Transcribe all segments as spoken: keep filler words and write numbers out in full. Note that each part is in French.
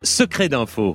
Secret d'info.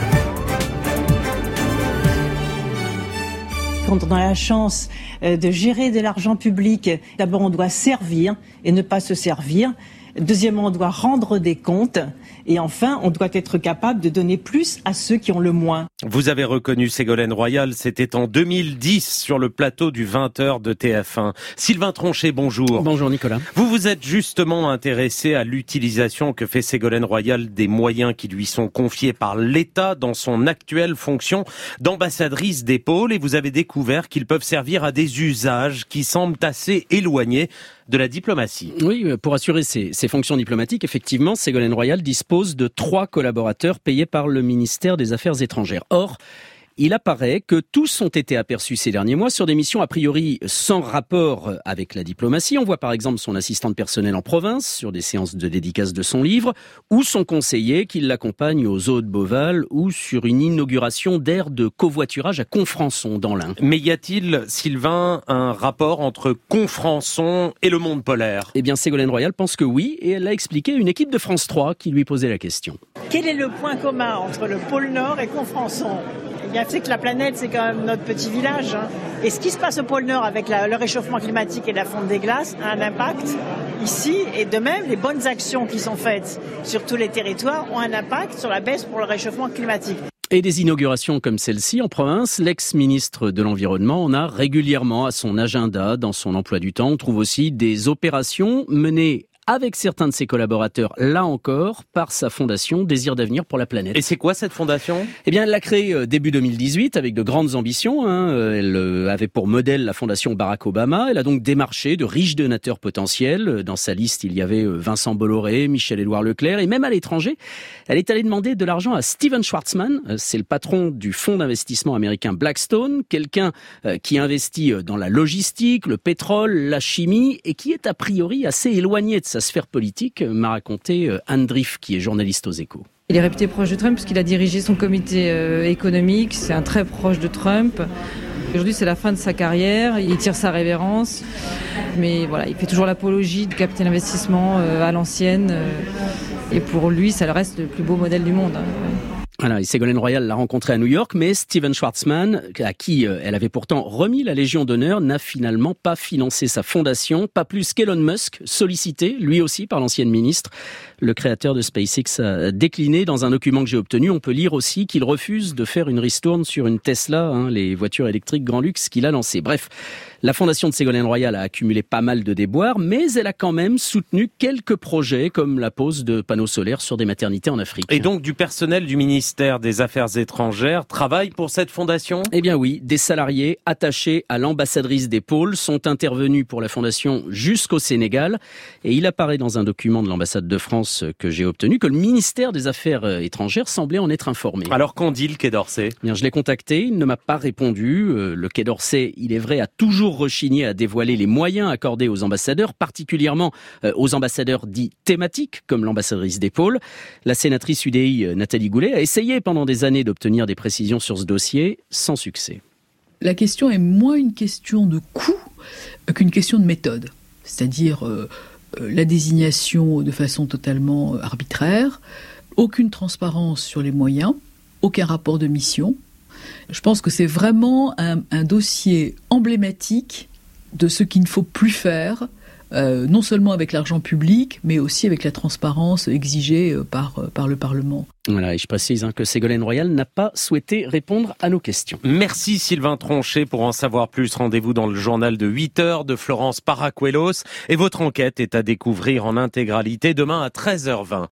Quand on a la chance de gérer de l'argent public, d'abord on doit servir et ne pas se servir. Deuxièmement, on doit rendre des comptes. Et enfin, on doit être capable de donner plus à ceux qui ont le moins. Vous avez reconnu Ségolène Royal, c'était en deux mille dix sur le plateau du vingt heures de T F un. Sylvain Tronchet, bonjour. Bonjour Nicolas. Vous vous êtes justement intéressé à l'utilisation que fait Ségolène Royal des moyens qui lui sont confiés par l'État dans son actuelle fonction d'ambassadrice des pôles et vous avez découvert qu'ils peuvent servir à des usages qui semblent assez éloignés de la diplomatie. Oui, pour assurer ses, ses fonctions diplomatiques, effectivement, Ségolène Royal dispose de trois collaborateurs payés par le ministère des Affaires étrangères. Or, il apparaît que tous ont été aperçus ces derniers mois sur des missions a priori sans rapport avec la diplomatie. On voit par exemple son assistante personnelle en province sur des séances de dédicace de son livre ou son conseiller qui l'accompagne aux Eaux de Beauval ou sur une inauguration d'aire de covoiturage à Confrançon dans l'Ain. Mais y a-t-il, Sylvain, un rapport entre Confrançon et le monde polaire ? Eh bien, Ségolène Royal pense que oui et elle l'a expliqué à une équipe de France trois qui lui posait la question. Quel est le point commun entre le pôle Nord et Confrançon ? Eh bien, c'est que la planète, c'est quand même notre petit village. Hein. Et ce qui se passe au pôle Nord avec la, le réchauffement climatique et la fonte des glaces a un impact ici. Et de même, les bonnes actions qui sont faites sur tous les territoires ont un impact sur la baisse pour le réchauffement climatique. Et des inaugurations comme celle-ci en province, l'ex-ministre de l'Environnement en a régulièrement à son agenda, dans son emploi du temps. On trouve aussi des opérations menées avec certains de ses collaborateurs, là encore, par sa fondation Désir d'avenir pour la planète. Et c'est quoi cette fondation ? Eh bien, elle l'a créée début deux mille dix-huit avec de grandes ambitions. Hein. Elle avait pour modèle la fondation Barack Obama. Elle a donc démarché de riches donateurs potentiels. Dans sa liste, il y avait Vincent Bolloré, Michel-Édouard Leclerc et même à l'étranger, elle est allée demander de l'argent à Steven Schwarzman. C'est le patron du fonds d'investissement américain Blackstone, quelqu'un qui investit dans la logistique, le pétrole, la chimie et qui est a priori assez éloigné de sa sphère politique, m'a raconté Anne Driff, qui est journaliste aux Échos. Il est réputé proche de Trump puisqu'il a dirigé son comité euh, économique, c'est un très proche de Trump. Aujourd'hui, c'est la fin de sa carrière, il tire sa révérence, mais voilà, il fait toujours l'apologie de capital investissement euh, à l'ancienne, euh, et pour lui, ça reste le plus beau modèle du monde. Hein. Voilà, et Ségolène Royal l'a rencontré à New York, mais Steven Schwarzman, à qui elle avait pourtant remis la Légion d'honneur, n'a finalement pas financé sa fondation, pas plus qu'Elon Musk, sollicité, lui aussi, par l'ancienne ministre. Le créateur de SpaceX a décliné dans un document que j'ai obtenu. On peut lire aussi qu'il refuse de faire une ristourne sur une Tesla, hein, les voitures électriques grand luxe qu'il a lancées. Bref, la fondation de Ségolène Royal a accumulé pas mal de déboires, mais elle a quand même soutenu quelques projets, comme la pose de panneaux solaires sur des maternités en Afrique. Et donc du personnel du ministère des Affaires étrangères travaille pour cette fondation ? Eh bien oui, des salariés attachés à l'ambassadrice des pôles sont intervenus pour la fondation jusqu'au Sénégal. Et il apparaît dans un document de l'ambassade de France que j'ai obtenu que le ministère des Affaires étrangères semblait en être informé. Alors qu'en dit le Quai d'Orsay ? Eh bien, je l'ai contacté, il ne m'a pas répondu. Le Quai d'Orsay, il est vrai, a toujours rechigné à dévoiler les moyens accordés aux ambassadeurs, particulièrement aux ambassadeurs dits thématiques, comme l'ambassadrice des pôles. La sénatrice U D I, Nathalie Goulet, a essayé pendant des années d'obtenir des précisions sur ce dossier, sans succès. La question est moins une question de coût qu'une question de méthode. C'est-à-dire euh, la désignation de façon totalement arbitraire, aucune transparence sur les moyens, aucun rapport de mission. Je pense que c'est vraiment un, un dossier emblématique de ce qu'il ne faut plus faire, euh, non seulement avec l'argent public, mais aussi avec la transparence exigée par, par le Parlement. Voilà, et je précise hein, que Ségolène Royal n'a pas souhaité répondre à nos questions. Merci Sylvain Tronchet. Pour en savoir plus, rendez-vous dans le journal de huit heures de Florence Paracuelos. Et votre enquête est à découvrir en intégralité demain à treize heures vingt.